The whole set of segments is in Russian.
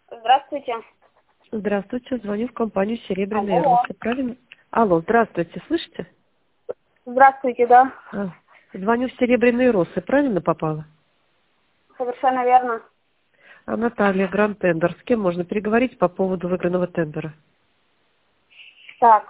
Здравствуйте. Здравствуйте, звоню в компанию «Серебряные Алло. росы», правильно? Алло, здравствуйте, слышите? Здравствуйте, да. Звоню в «Серебряные росы», правильно попала? Совершенно верно. А Наталья, Гранд Тендер, с кем можно переговорить по поводу выигранного тендера? Так.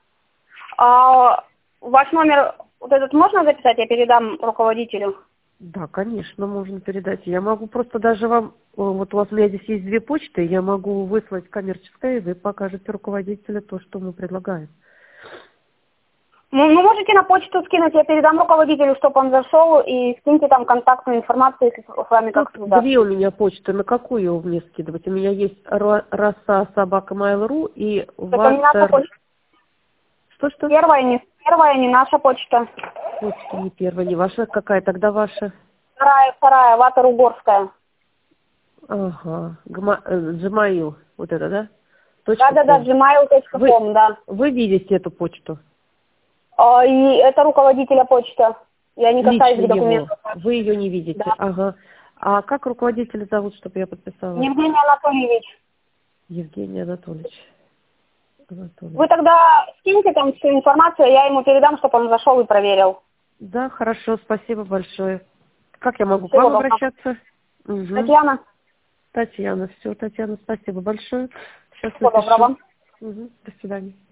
Ваш номер вот этот можно записать? Я передам руководителю. Да, конечно, можно передать. Я могу просто даже вам, вот у меня здесь есть две почты, я могу выслать коммерческое, и вы покажете руководителю то, что мы предлагаем. Ну, можете на почту скинуть, я передам руководителю, чтобы он зашел, и скиньте там контактную информацию, если с вами Тут как связаться. две у меня почты, на какую мне скидывать? У меня есть rosa@mail.ru и Это не наша water... почта. Что-что? Первая не наша почта. Почта не первая, не ваша. Какая тогда ваша? Вторая, Ватер-Угорская. Ага. Gmail. Вот это, да? Да, .com. gmail.com, да. Вы видите эту почту? И это руководителя почта. Я не касаюсь Лично его. документов. Вы ее не видите. Да. Ага. А как руководителя зовут, чтобы я подписала? Евгений Анатольевич. Евгений Анатольевич. Вы тогда скиньте там всю информацию, я ему передам, чтобы он зашел и проверил. Да, хорошо, спасибо большое. Как я могу к Всего вам доброго. обращаться? Угу. Татьяна, Татьяна, все, Татьяна, спасибо большое. Сейчас всего напишу. доброго. Угу. До свидания.